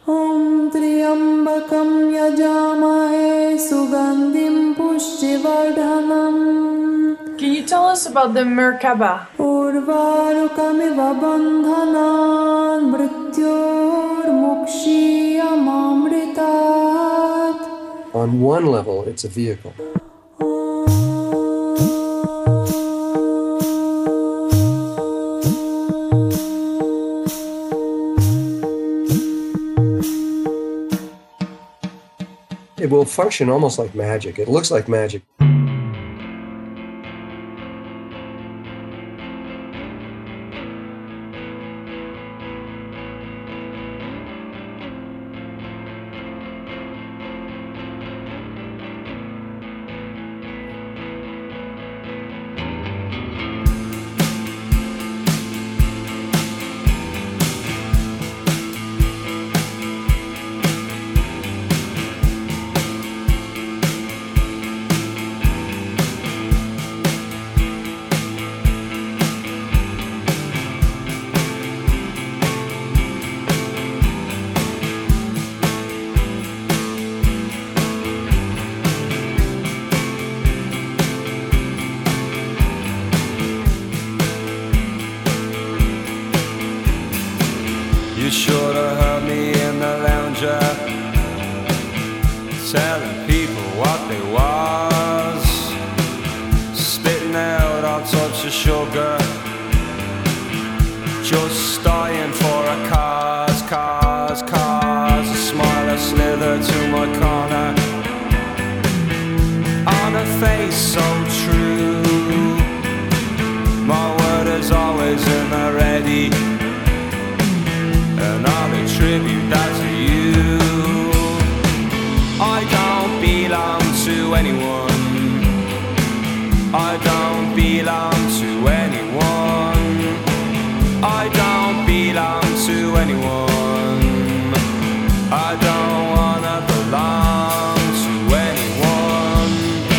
ॐ त्र्यम्बकं यजामहे सुगन्धिं पुष्टिवर्धनम्. Can you tell us about the Merkaba? उर्वारुकमिव बन्धनान् मृत्योर्मुक्षीयमामृतात्. On one level, it's a vehicle. It will function almost like magic. It looks like magic. You should have heard me in the lounger telling people what they was, spitting out all types of sugar, just dying for a cause. A smile, a slither to my corner, on a face so true. My word is always in the ready, and I'll attribute that to you. I don't belong to anyone. I don't belong to anyone. I don't belong to anyone. I don't wanna belong to anyone.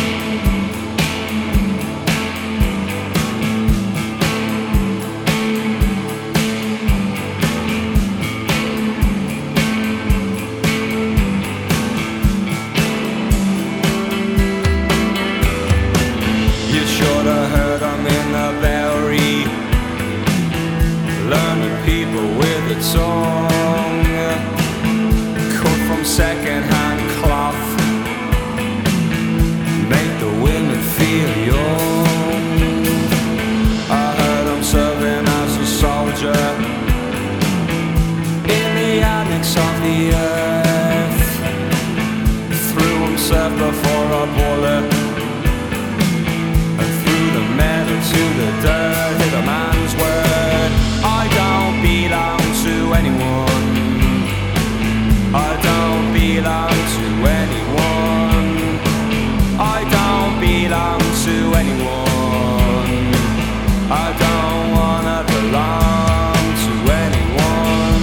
You should have heard I'm in the Bowery, learning people with a tongue, cut from second-hand cloth, make the women feel young. I heard I'm serving as a soldier in the annex of the earth, threw himself before a bullet, to the dirt, hit a man's word. I don't belong to anyone. I don't belong to anyone. I don't belong to anyone. I don't wanna belong to anyone.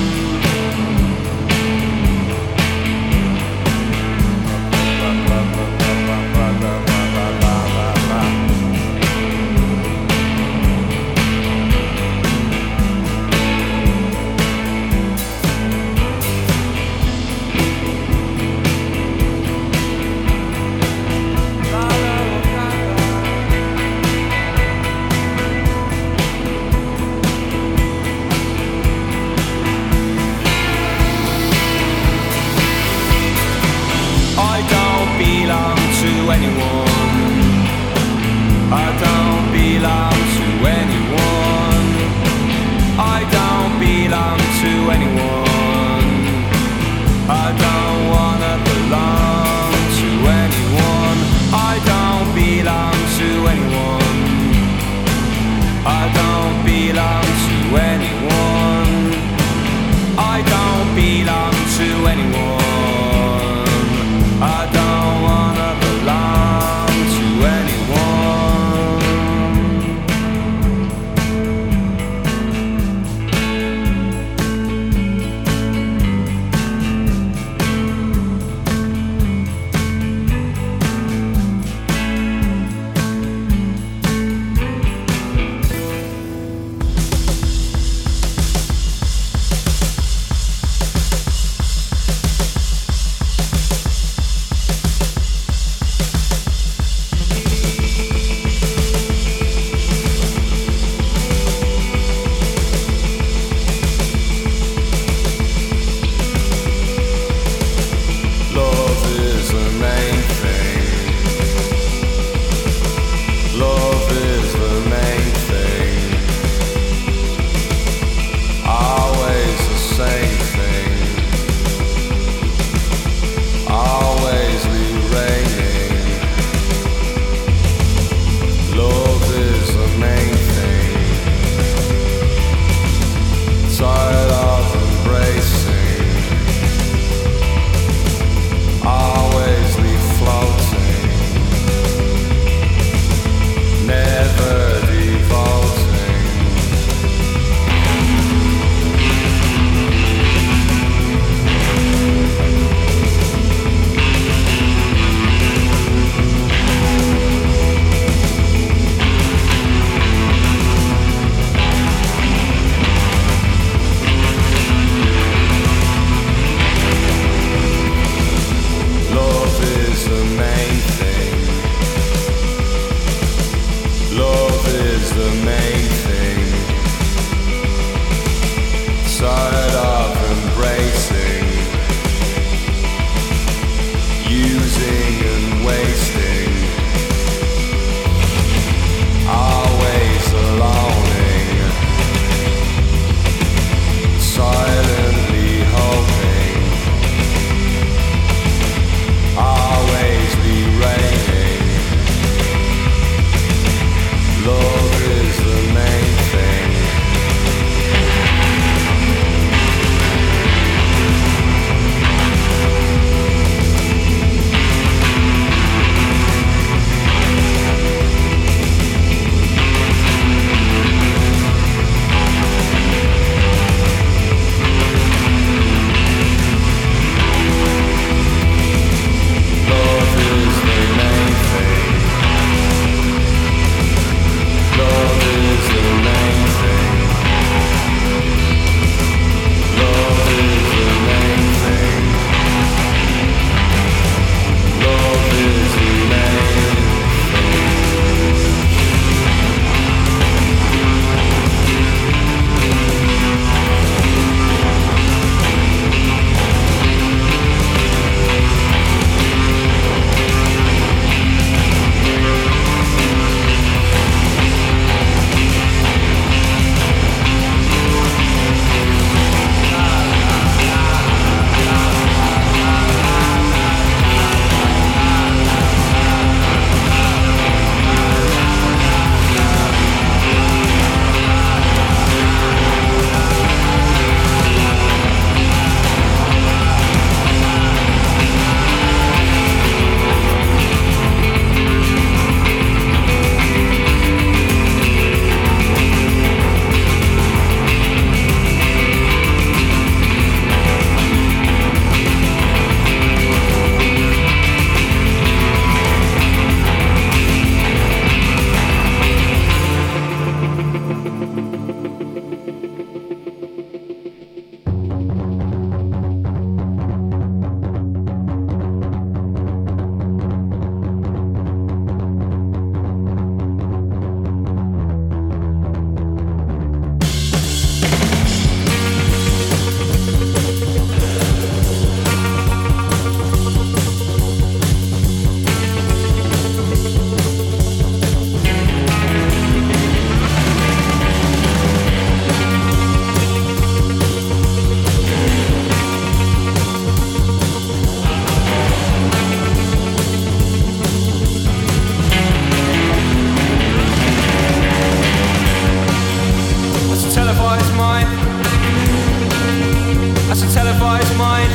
That's a televised mind.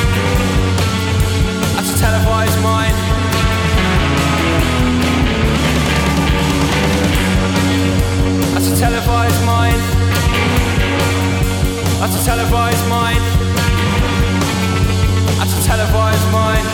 That's a televised mind. That's a televised mind. That's a televised mind. That's a televised mind.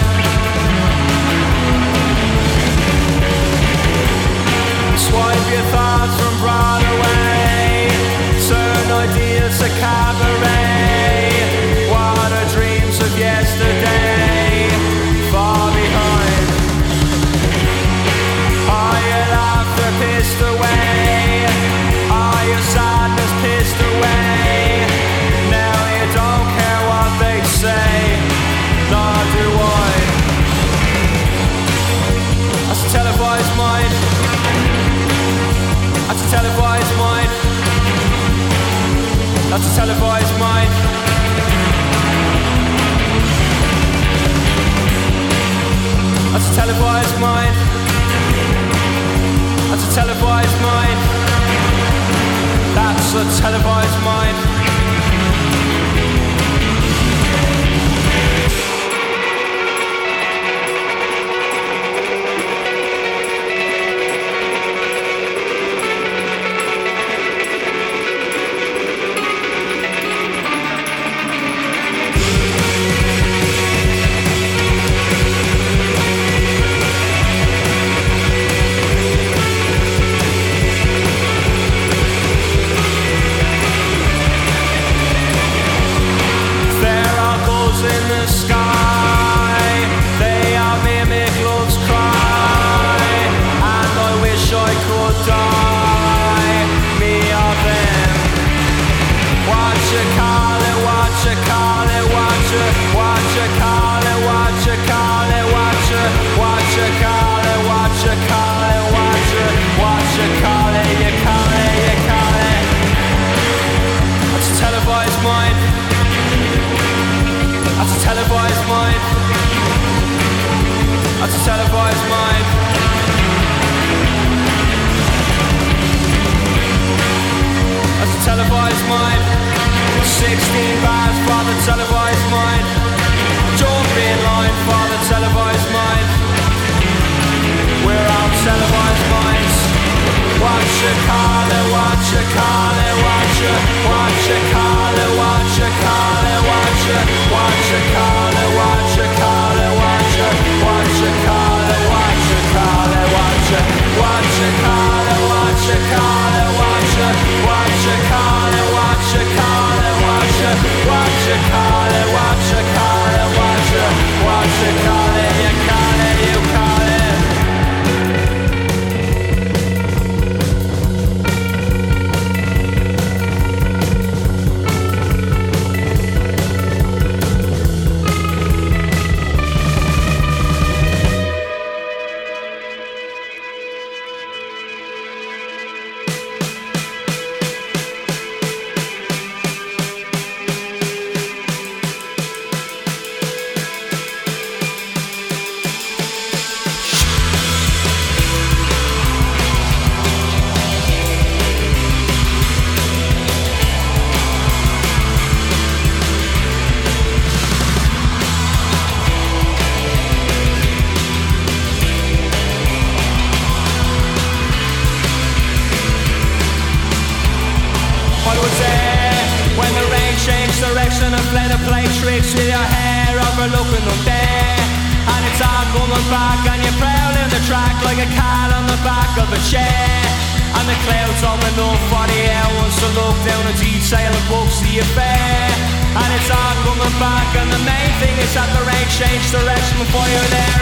Swipe your thoughts from Broadway, turn ideas to cabaret. What are dreams of yesterday far behind? Are your laughter pissed away? Are your sadness pissed away? Now you don't care what they say, nor do I. That's a televised mind. That's a televised mind. That's a televised mind. That's a televised mind. That's a televised mind. That's a televised mind. In the sky, they are mimic love's cry, and I wish I could die, me or them. What you call it, what you call it, what you call it, what you call it, what you call it, what you call it, what you call it, you call it, you call it. That's a televised mind. That's a televised mind. That's a televised mind. That's a televised mind. 16 bars for the televised mind. Jump in line for the televised mind. We're all televised minds. What you call it, what you call it, what you call it, what you call it, what you call it, what you call it, what you call it, what you call it, what you call it, what you call it, what you call it, what you call it, what you call it, what you call it, what you call it, you call it, you call it. Direction and play the play tricks with your hair overlooking them there. And it's all coming back and you're prowling the track like a cat on the back of a chair. And the clouds open up for the air wants to look down a detail and books the affair. And it's all coming back and the main thing is that the rain changed direction before you're there.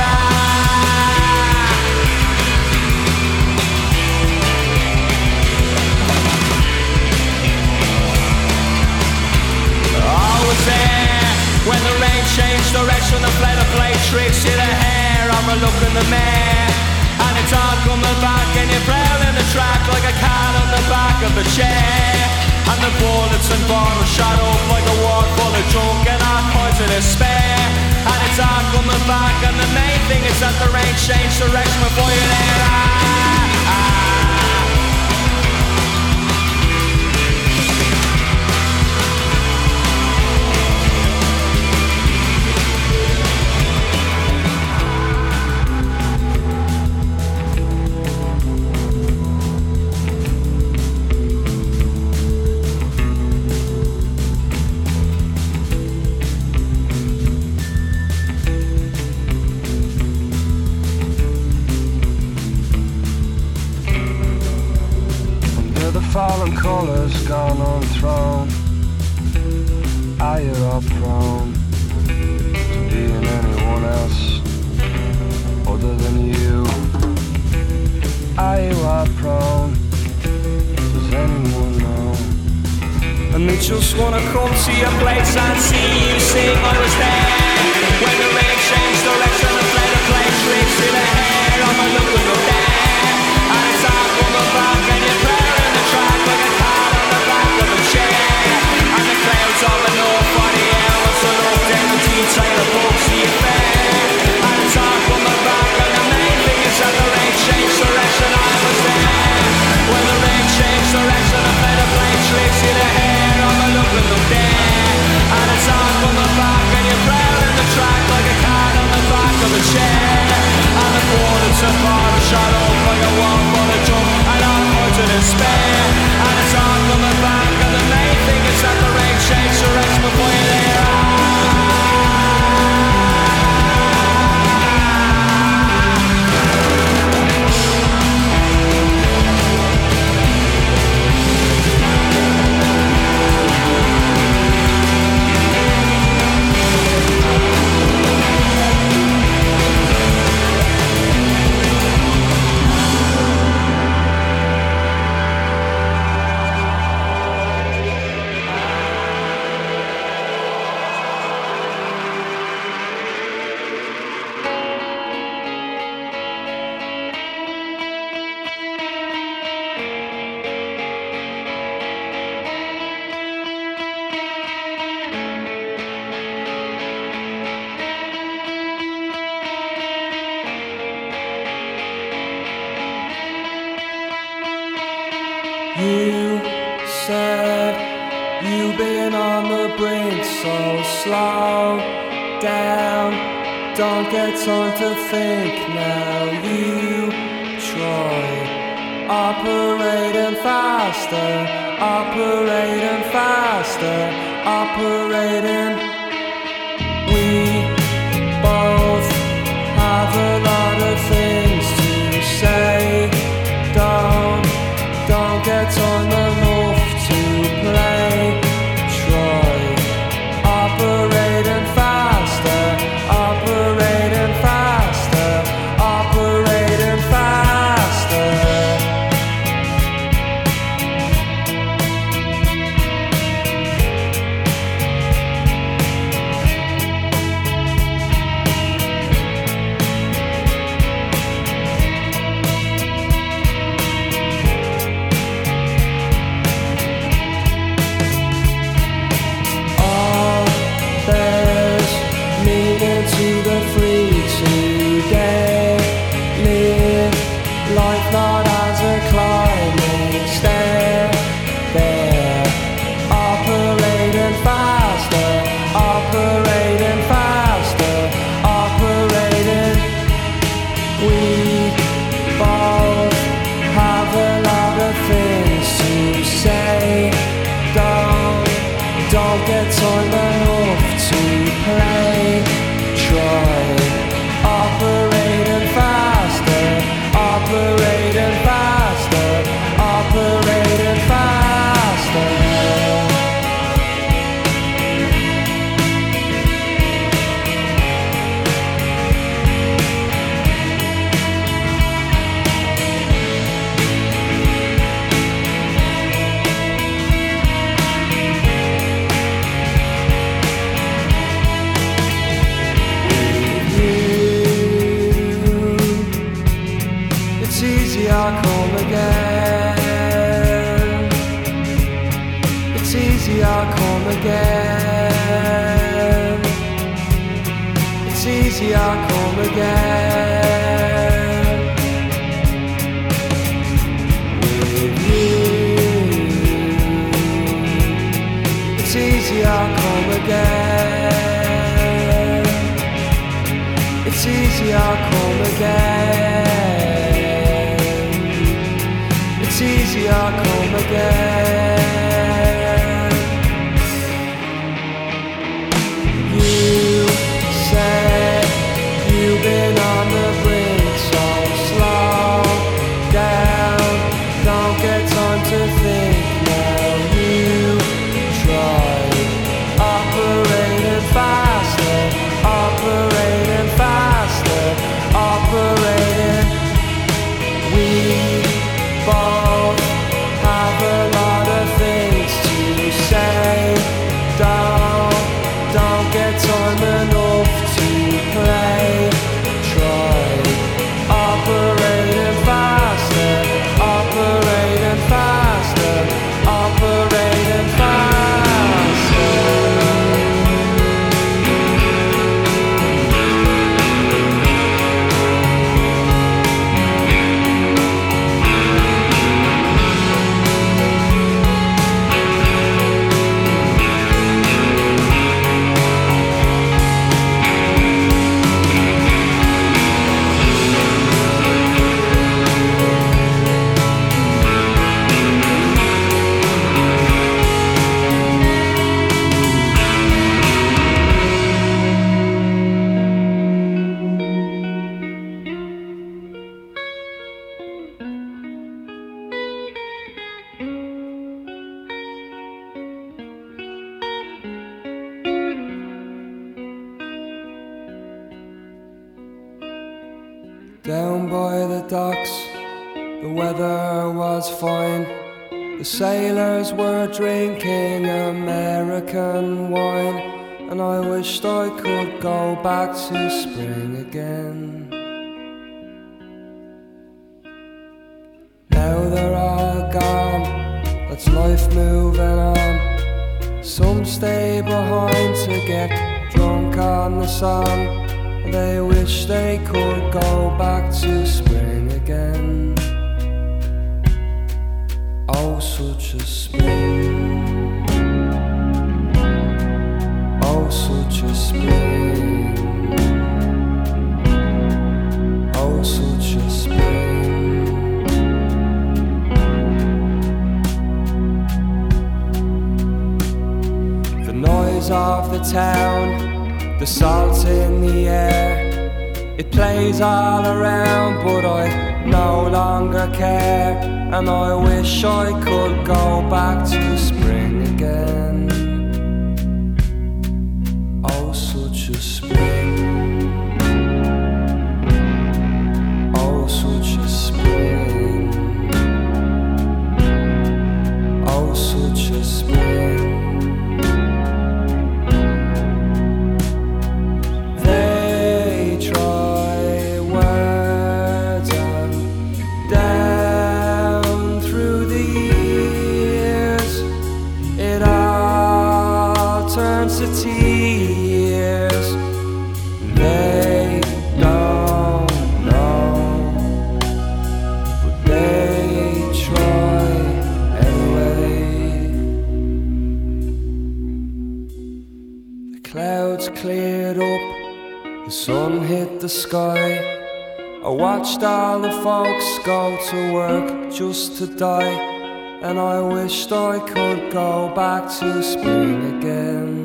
Was there when the rain changed direction and played a play tricks to the hair. I'm a look in the mirror and it's all coming back and you're prowling the track like a cat on the back of a chair. And the bullets and bottles shot up like a ward full of junk and all kinds of despair. And it's all coming back and the main thing is that the rain changed direction before you're there. colour's gone unthrown. Are you all prone to being anyone else other than you? Are you all prone? Does anyone know? And they just wanna come to your place and see you sing. I was there when the rain changed direction and played a play tricks to the hair. I'm a looking up there, and it's all coming back, and you're playing the track like a card on the back of a chair. And the clouds all enough for the air, what's enough then the detail of books to your fair. And it's all coming back, and the main thing is that the rain changed direction. I was there when the rain changed direction and played a play tricks to the hair. Looking up there, and it's all coming back, and you're proud in the track like a card on the back of a chair. And the quarters are far shot up like a one for a jump, and I'm more to despair. And it's all coming back, and the main thing is that the rain shakes your rest before you're there. You said you've been on the brink, so slow down, don't get time to think now. You try operating faster, operating faster, operating. We both have a lot of things to say. Don't get on enough to play. Try operating faster, operating faster, operating faster. To the free to get live life not as a climbing stair. There, operating faster, operating faster, operating. We both have a lot of things to say. Don't get time enough to play. Try operating faster, operating faster, operating faster. It's easy, I'll come again. It's easy, I'll come again. It's easy, I'll come again. With you, it's easy, I'll come again. It's easy, I'll come again. It's easy, I'll come again. You said you've been on the brink, so slow down, don't get time to think now. get time enough to play. Try operating faster, operating faster, operating faster. Down by the docks, the weather was fine. The sailors were drinking American wine, and I wished I could go back to spring again. Now they're all gone, that's life moving on. Some stay behind to get drunk on the sun. They wish they could go back to spring again. Oh, such a spring. Oh, such a spring. Oh, such a spring. The noise of the town, the salt in the air, it plays all around, but I no longer care. And I wish I could go back to spring again. Oh, such a spring. Oh, such a spring. Oh, such a spring. Cleared up, the sun hit the sky. I watched all the folks go to work just to die, and I wished I could go back to spring again.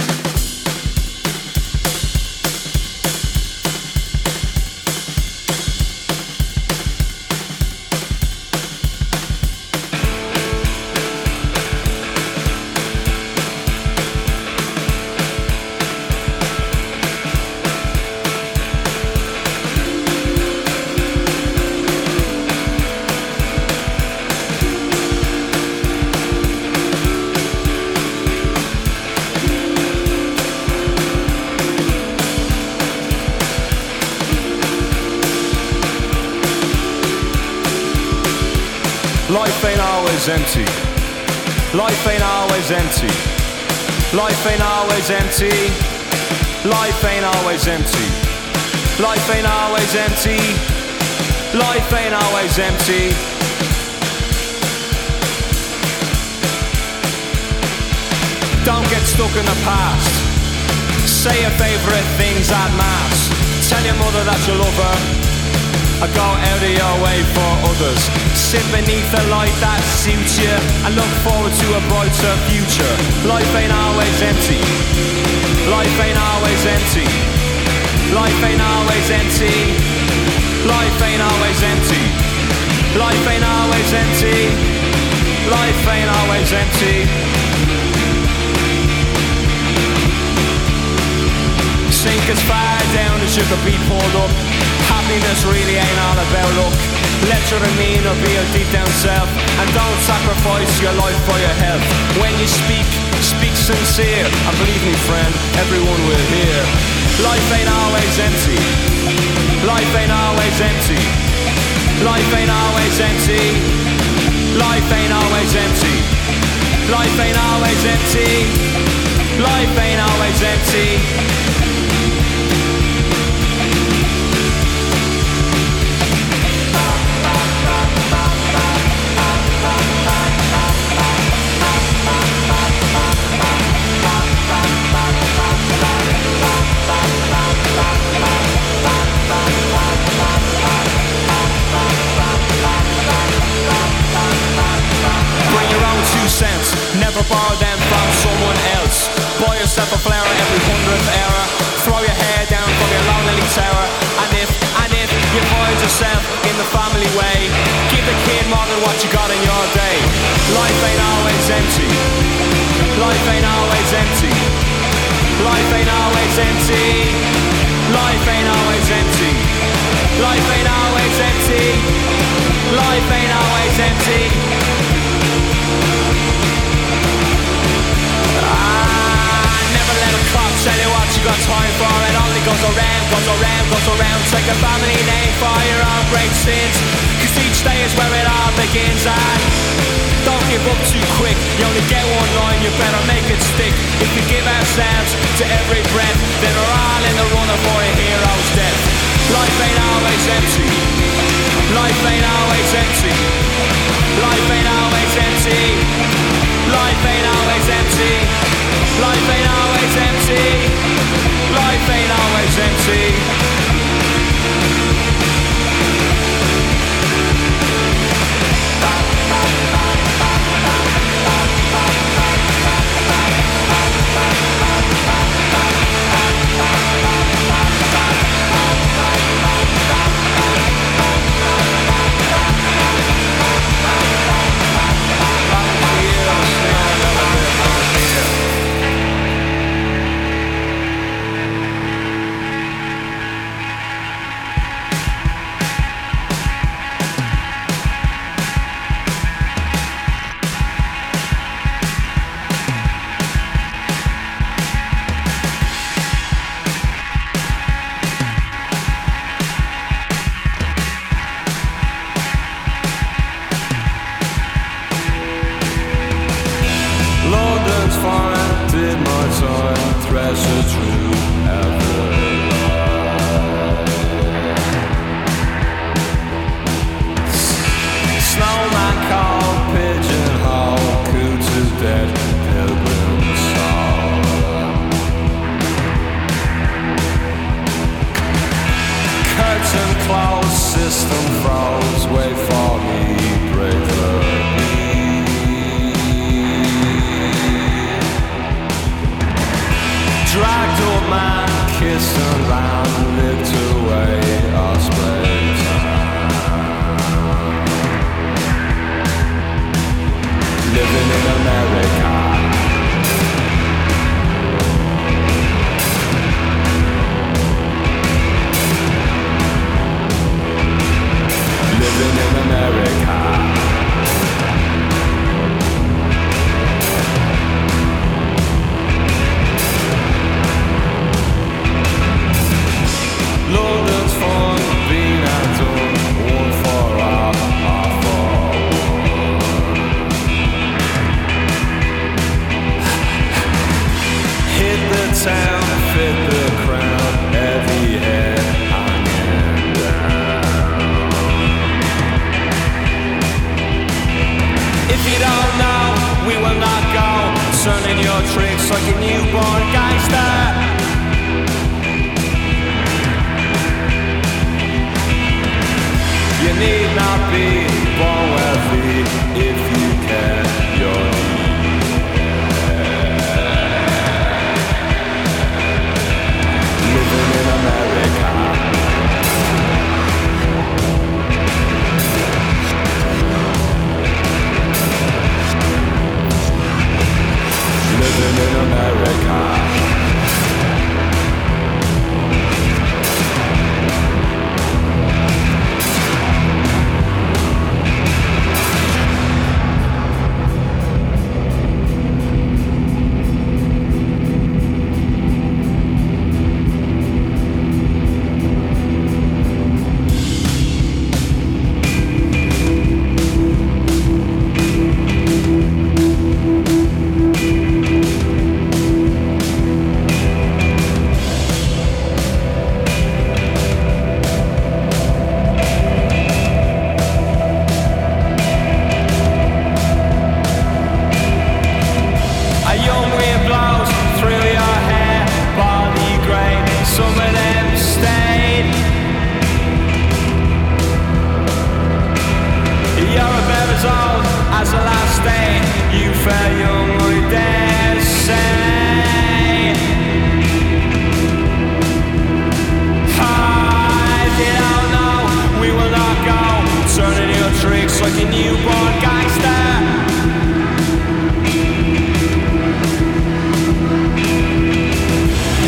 Life ain't always empty. Life ain't always empty. Life ain't always empty. Life ain't always empty. Life ain't always empty. Life ain't always empty. Don't get stuck in the past. Say your favourite things at mass. Tell your mother that you love her. Or go out of your way for others. Sit beneath a light that suits you and look forward to a brighter future. Life ain't always empty. Life ain't always empty. Life ain't always empty. Life ain't always empty. Life ain't always empty. Life ain't always empty. Sink as far down as you could be pulled up. Happiness really ain't all about luck. Let your demeanor be your deep down self, and don't sacrifice your life for your health. When you speak speak sincere, and believe me friend, everyone will hear. Life ain't always empty. Life ain't always empty. Life ain't always empty. Life ain't always empty. Life ain't always empty. Life ain't always empty. Cents. Never borrow them from someone else. Buy yourself a flower every 100th hour. Throw your hair down from your lonely tower. And if you find yourself in the family way, give the kid more than what you got in your day. Life ain't always empty. Life ain't always empty. Life ain't always empty. Life ain't always empty. Life ain't always empty. Life ain't always empty. Never let a cop tell you what you got time for. It only goes around, goes around, goes around. Take a family name for your own great sins, 'cause each day is where it all begins. And don't give up too quick. You only get one line, you better make it stick. If we give ourselves to every breath, then we're all in the runner for a hero's death. Life ain't always empty. Life ain't always empty. Life ain't always empty. Life ain't always empty. Life ain't always empty. Life ain't always empty.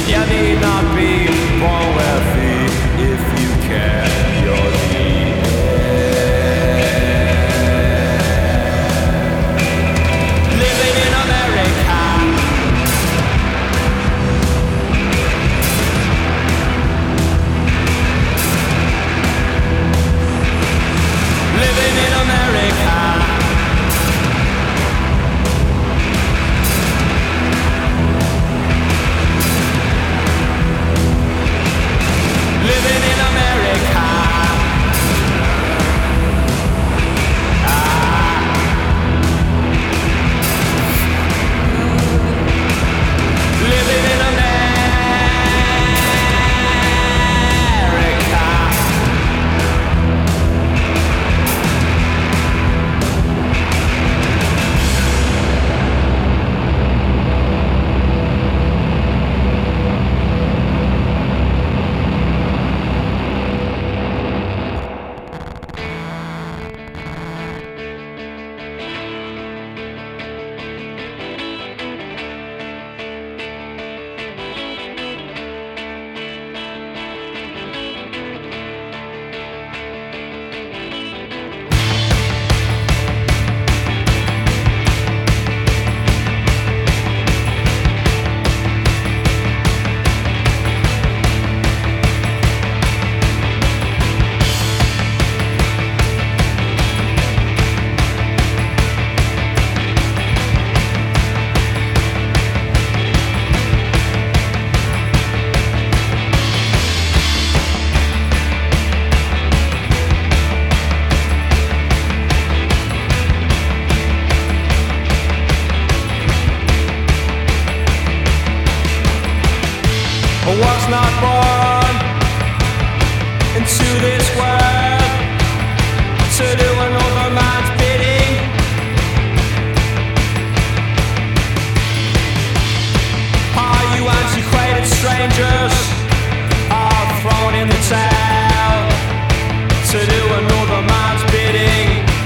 You need not be born wealthy if you care. You're the living in America. Living in America. Living in America. Living in America. I was not born into this world to do another man's bidding. Are you antiquated strangers are thrown in the towel to do another man's bidding?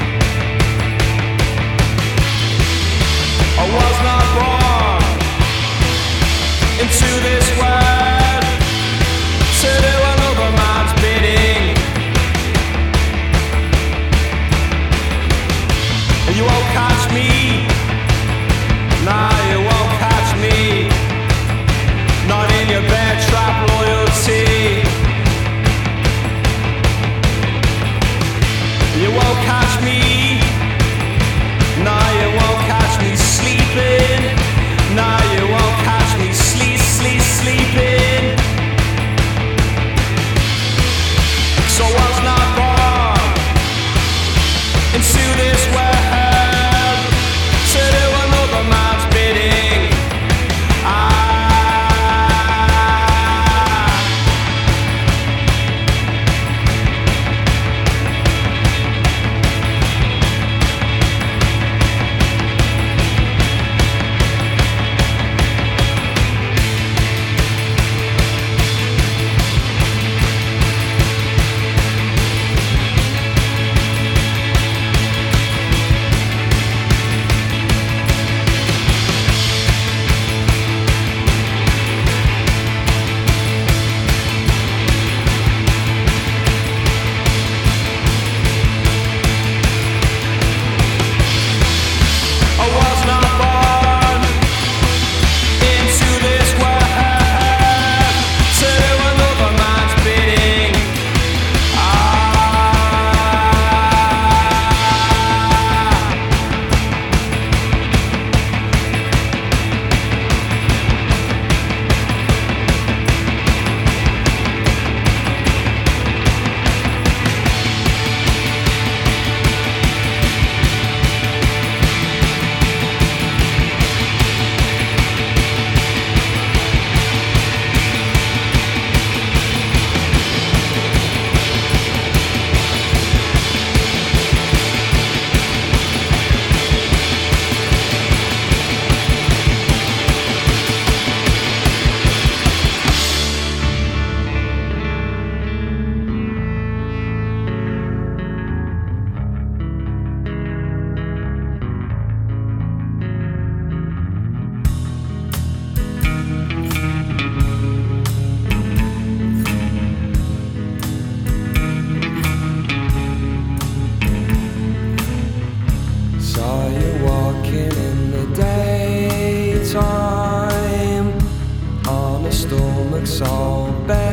I was not born into this world to do another man's bidding. look so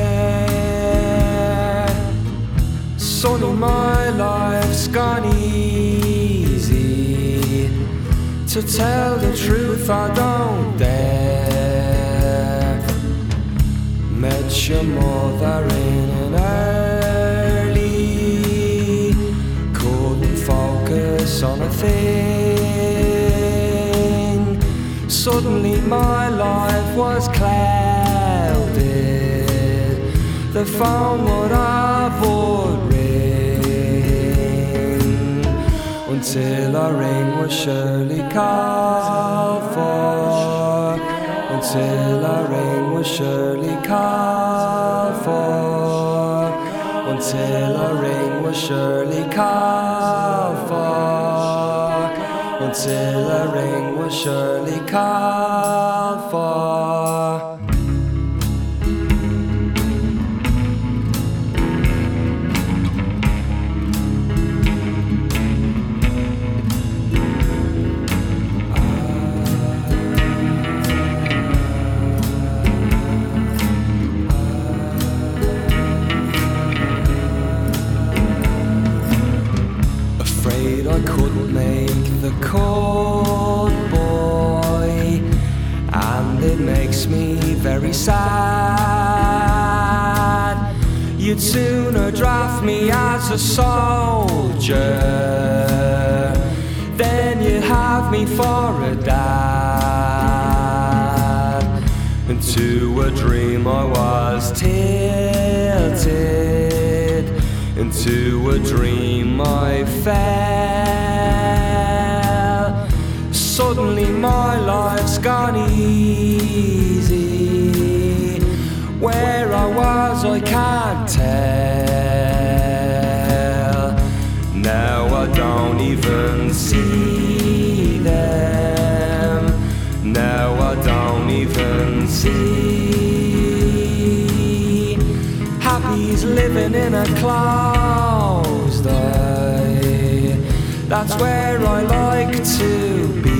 bare. Sonny, my life's gone easy. To tell the truth, I don't dare. Met your mother in an early, couldn't focus on a thing. Suddenly my life was clouded. The phone would have would ring until a ring was surely called for. Until a ring was surely called for. Until a ring was surely called for. Until a ring was surely called for. I couldn't make the cut, boy, and it makes me very sad. You'd sooner draft me as a soldier than you'd have me for a dad. And to a dream I was tilted, into a dream I fell. Suddenly my life's gone easy. Where I was I can't tell. Now I don't even see them. Now I don't even see. Happy's living in a closed eye. That's where I like to be.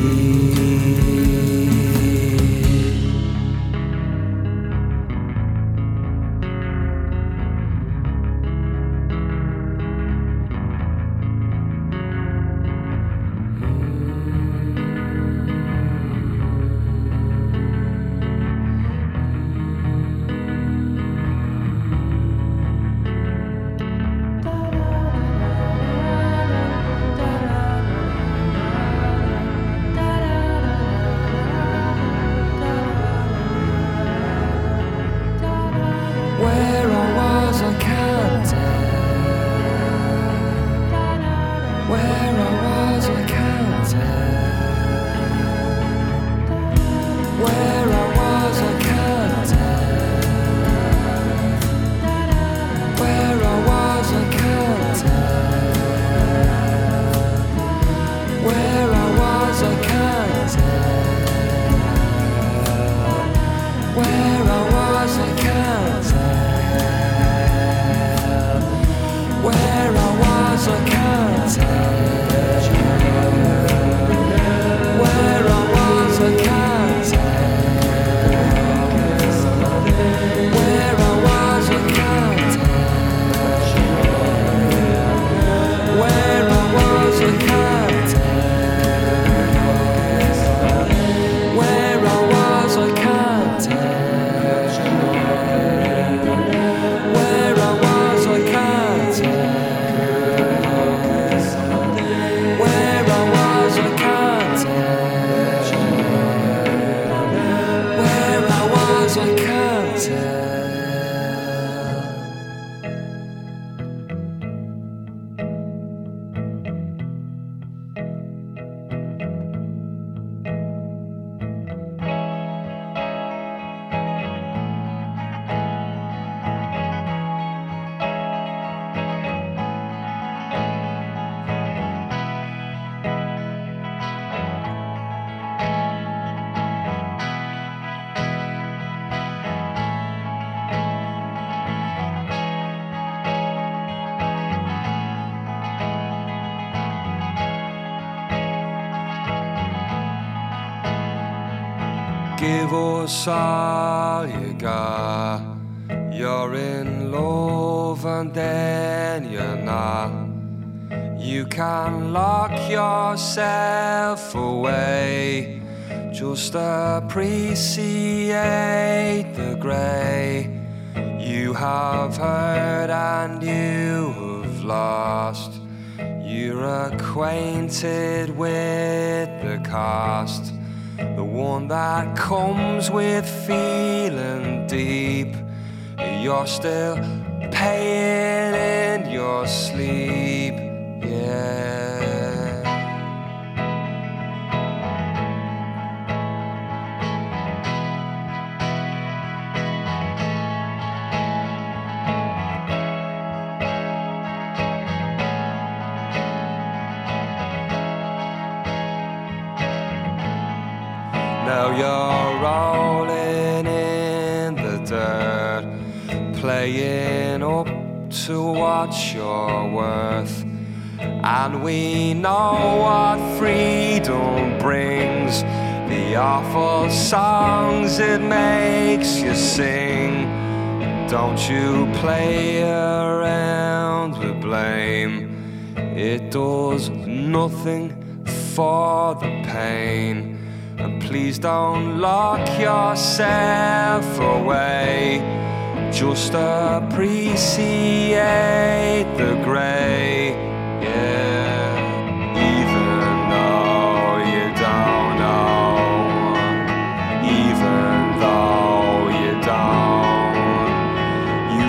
give us all you got. You're in love and then you're not. You can lock yourself away. Just appreciate the grey. You have heard and you have lost. You're acquainted with the cost, the one that comes with feeling deep. You're still paying in your sleep, yeah. Now you're rolling in the dirt, playing up to what you're worth. And we know what freedom brings, the awful songs it makes you sing. Don't you play around with blame, it does nothing for the pain. And please don't lock yourself away. Just appreciate the grey, yeah. Even though you don't know, even though you don't, you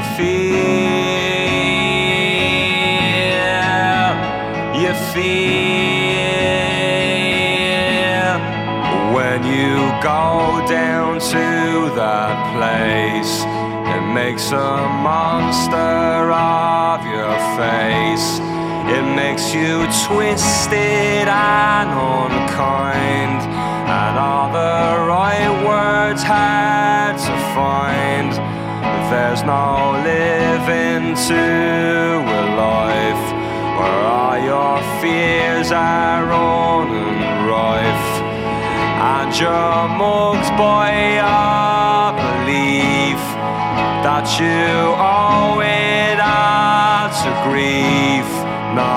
feel. When you go down to that place, it makes a monster of your face. It makes you twisted and unkind, and all the right words hard to find. There's no living to a life where all your fears are running rife, and you're mugged by your belief that you owe it all to grief. No.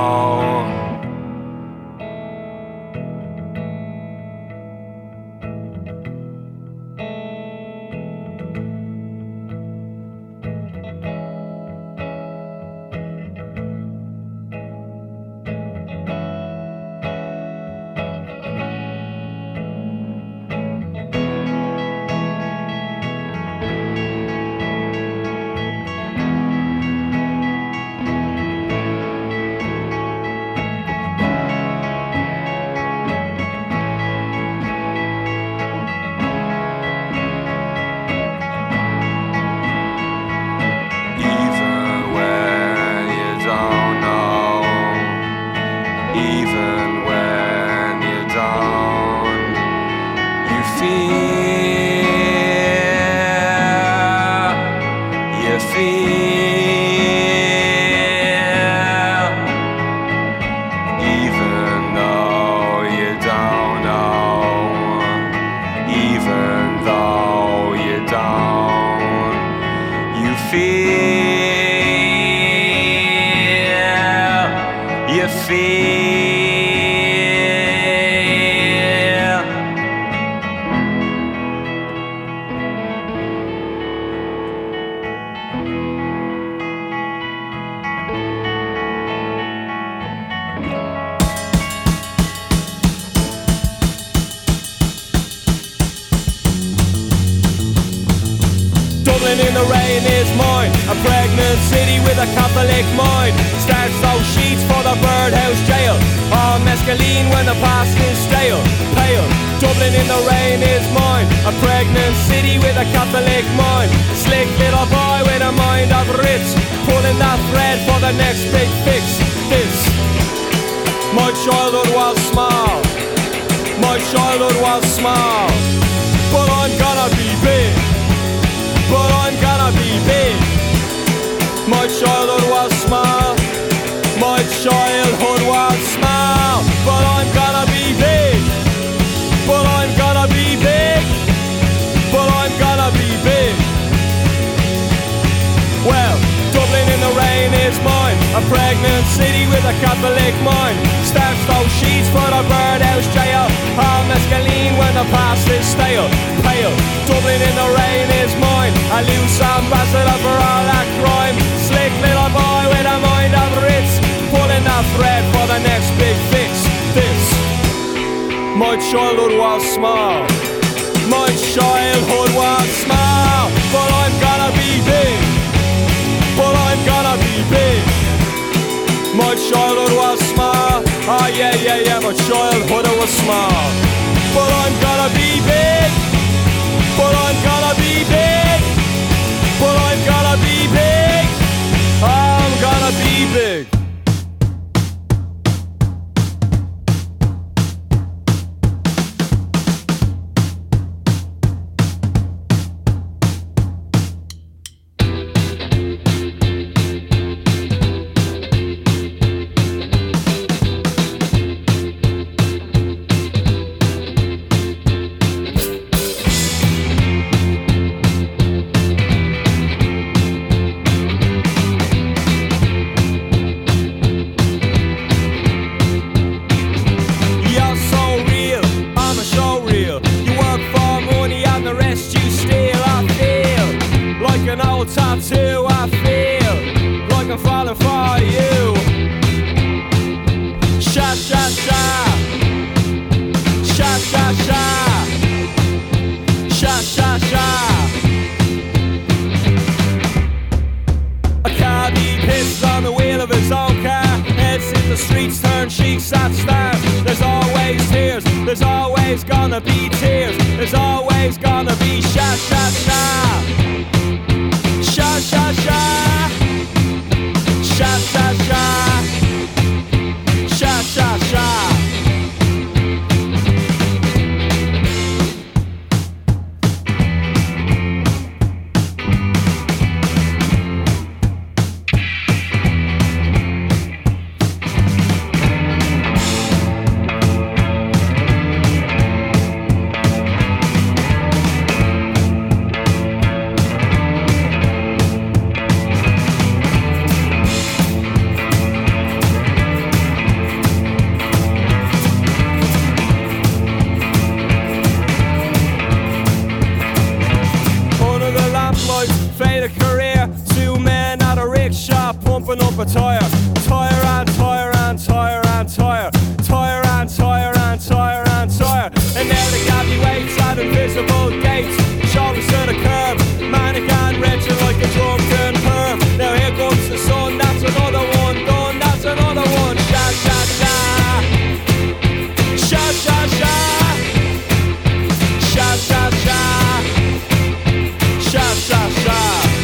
Dublin in the rain is mine, a pregnant city with a Catholic mind. Starts those sheets for the birdhouse jail, all mescaline when the past is stale. Pale, Dublin in the rain is mine, a pregnant city with a Catholic mind. Slick little boy with a mind of Ritz, pulling that thread for the next big fix. This, my childhood was small, my childhood was small, but I'm gonna be big, but I'm gonna be big. My childhood was small, my childhood was small, but I'm gonna be big, but I'm gonna be big. pregnant city with a Catholic mind. Starts those sheets for the birdhouse jail. All mescaline when the past is stale. Pale, Dublin in the rain is mine. A loose ambassador for all that crime. Slick little boy with a mind of Ritz, pulling that thread for the next big fix. This, my childhood was small. My childhood was small, but I'm gonna be big. But I'm gonna be big. My childhood was small. Oh yeah, my childhood was small. But I'm gonna be big. But I'm gonna be big. But I'm gonna be big. I'm gonna be big. Tattoo, I feel like I'm falling for you. Sha sha sha, sha sha sha, sha sha sha. A cabbie pisses on the wheel of his own car. Heads in the streets, turn cheeks at stars. There's always tears, there's always gonna be tears. There's always gonna be sha sha sha. Sha sha sha, sha sha sha, sha sha sha. Up a tire, tire and tire and tire and tire, tire and tire and tire and tire. And now the cabbie waits at invisible gates, shoulders to the curb, manic and wretched like a drunken perv. Now here comes the sun, that's another one done, that's another one. Sha sha sha, sha sha sha, sha sha sha, sha sha sha.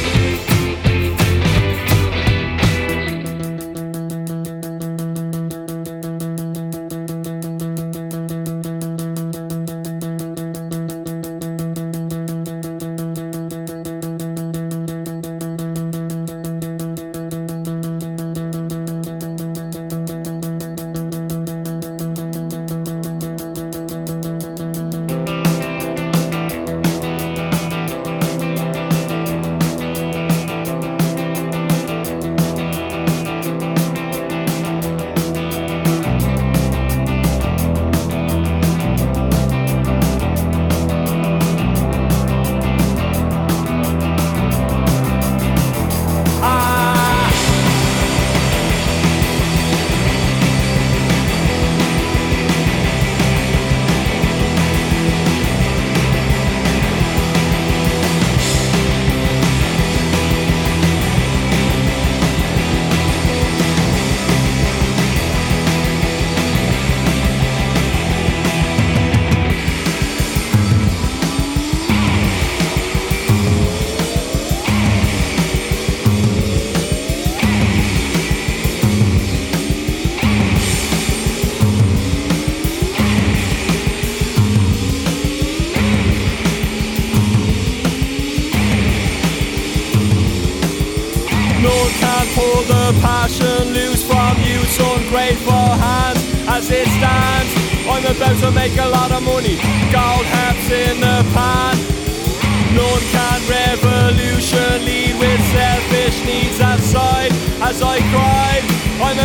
pull the passion loose from youth's ungrateful hands. As it stands, I'm about to make a lot of money, gold hearts in the pan. None can revolution lead with selfish needs aside. As I cried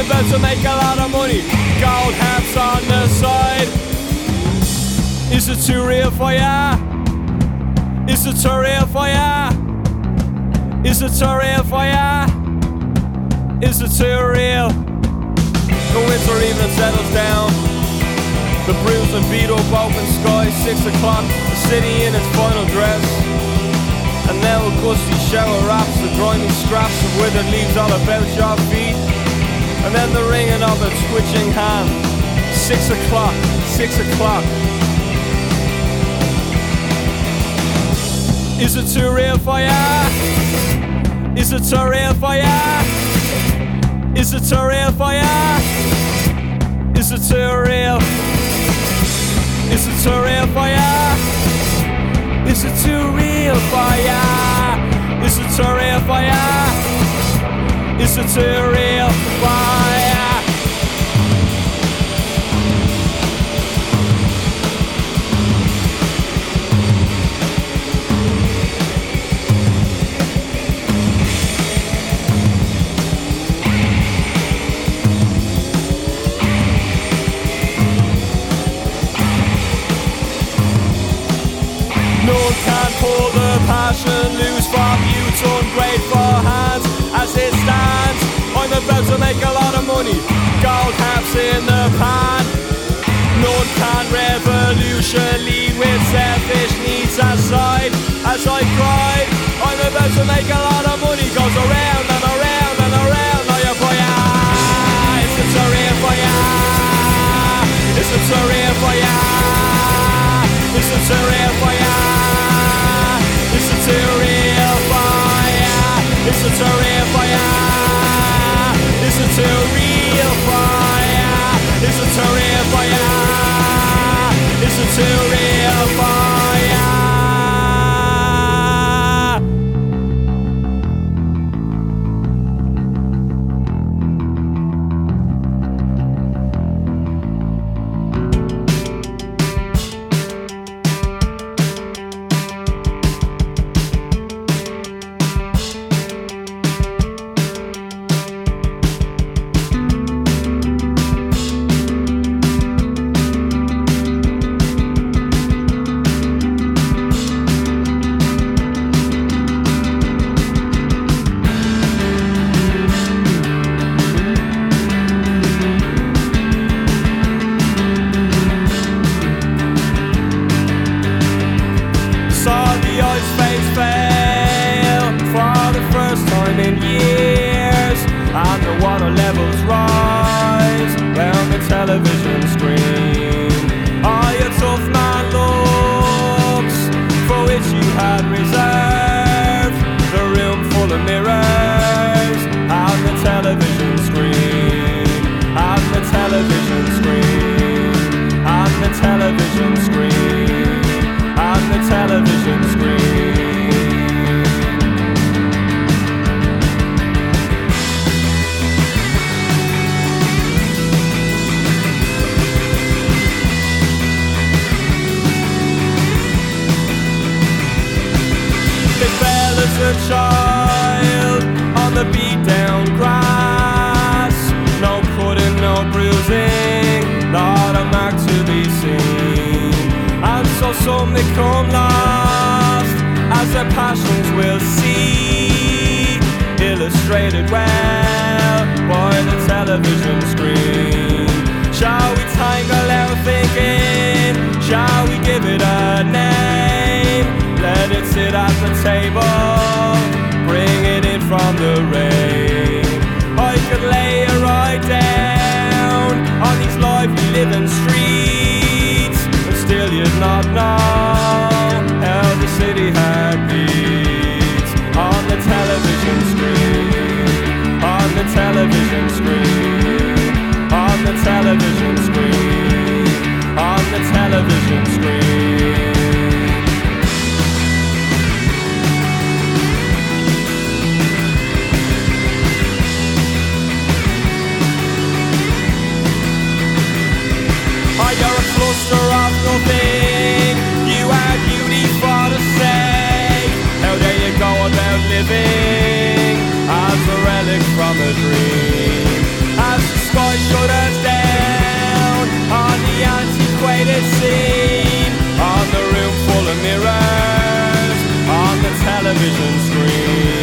about to make a lot of money. Gold hats on the side. Is it too real for ya? Is it too real for ya? Is it too real for ya? Is it too real? The winter evening settles down. The bruised and beat up open sky, 6 o'clock, the city in its final dress. And now a gusty shower wraps the grimy scraps of withered leaves all about your feet. And then the ringing of a twitching hand. 6 o'clock, 6 o'clock. Is it too real for ya? Is it too real for ya? Is it too real for ya? Is it too real? Is it too real for ya? Is it too real for ya? Is it too real for ya? Is it too real for ya? Pull the passion loose from youth's ungrateful hands. As it stands, I'm about to make a lot of money. Gold caps in the pan. None can revolution lead with selfish needs aside. As I cried, I'm about to make a lot of money. Goes around and around and around. Oh yeah, for ya. Is it so real for ya? Is it so real for ya? Is it so real for ya? Is it too real for ya? Is it too real for ya? Is it too real for ya? Is it too real for ya? Is it too real for ya? Child on the beat down grass, no cutting, no bruising, not a mark to be seen. And so some they come lost, as their passions will see, illustrated well by the television screen. Shall we tangle our thinking? Shall we give it a name? Let it sit at the table, bring it in from the rain. I could lay it right down on these lively living streets, and still you'd not know how the city heart beats. On the television screen, on the television screen, on the television screen, on the television screen. You're a cluster of nothing. You are beauty for the sake. How dare you go about living as a relic from a dream? As sky shut us down on the antiquated scene, on the room full of mirrors, on the television screen.